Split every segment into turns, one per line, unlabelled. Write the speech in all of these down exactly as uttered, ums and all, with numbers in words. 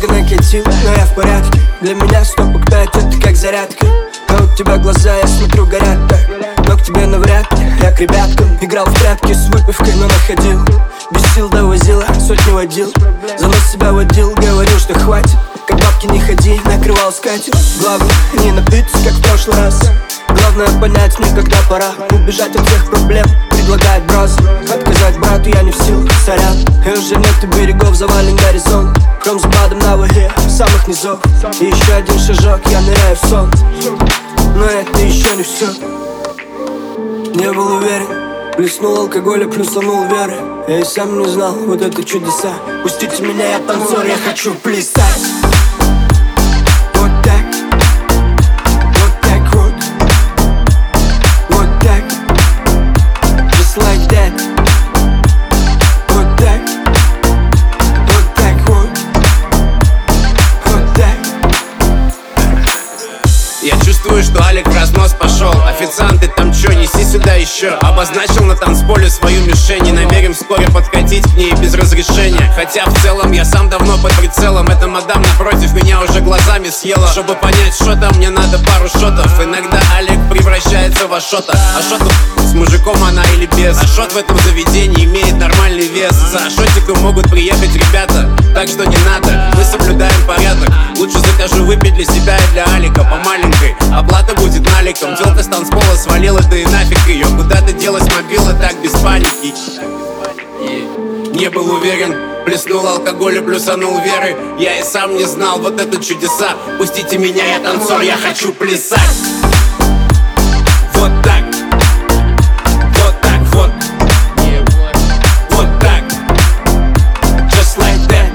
немного накатил, но я в порядке. Для меня стоп пять, это как зарядка. А у тебя глаза, я смотрю, горят так. Но к тебе навряд ли, я к ребяткам. Играл в прятки с выпивкой, но находил. Без сил довозила, сотни водил. За нос себя водил, говорил, что хватит. Как бабки не ходи, накрывал скатерть. Главное, не напиться, как в прошлый раз. Главное понять мне, когда пора убежать от всех проблем, предлагает брос. Отказать брату я не в силах, сорян. И уже нет и берегов, завален горизонт. Хром с бадом на воде, самых низов. И еще один шажок, я ныряю в сон. Но это еще не все. Не был уверен, плеснул алкоголя, плюсанул веры. Я и сам не знал, вот это чудеса. Пустите меня, я танцор, я хочу плясать. Вот так. Вот так вот. Вот так. Just like that. Вот так. Вот так вот. Вот так.
Я чувствую, что Алик в разнос пошел. Официант, ты там чё, неси сюда еще. Обозначил на танцполе свою мишень и намерен вскоре подкатить к ней без разрешения. Хотя в целом я сам давно под прицелом. Эта мадам напротив меня уже глазами съела. Чтобы понять, что там, мне надо пару шотов. Иногда Алик превращается в Ашота. Ашоту с мужиком она или без. Ашот в этом заведении имеет нормальный вес. За Ашотиком могут приехать ребята, так что не надо, мы соблюдаем порядок. Лучше закажу выпить для себя и для Алика по маленькой. Оплата будет наликом. Телка с танцпола свалила, да и нафиг ее. Куда-то делась мобила, так без паники. Не был уверен, плеснул алкоголь и плюсанул веры. Я и сам не знал, вот это чудеса. Пустите меня, я танцор, я хочу плясать. Вот так. Вот так вот. Вот так. Just like that.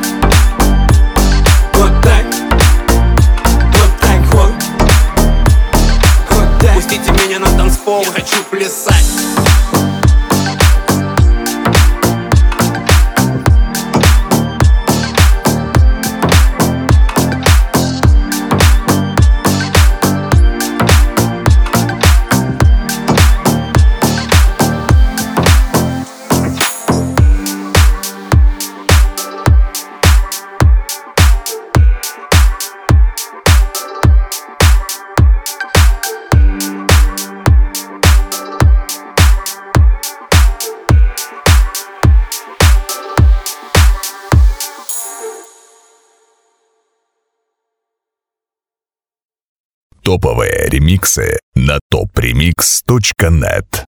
Вот так. Вот так вот. Вот так. Пустите меня на танцпол, я хочу плясать.
Топовые ремиксы на топ ремикс точка нет.